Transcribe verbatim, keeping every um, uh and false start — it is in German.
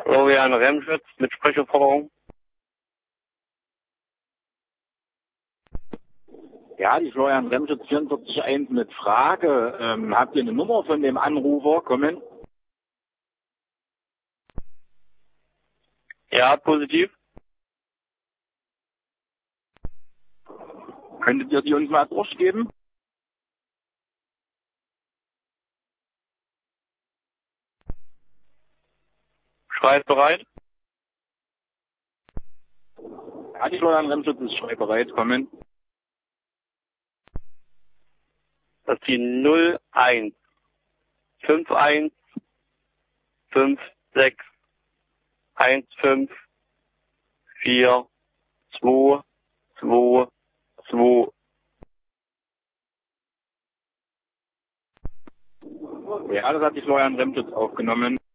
Florian Remschütz mit Sprecherforderung. Ja, die Florian Remschütz vierundvierzig eins mit Frage. Ähm, habt ihr eine Nummer von dem Anrufer? Kommen? Ja, positiv. Könntet ihr die uns mal durchgeben? Schreibbereit. Ja, die Florian Remschütz ist schreibbereit. Kommen? Das ist die null eins fünf eins fünf sechs eins fünf vier zwei zwei zwei. Ja, das hat die Florian Remschütz aufgenommen.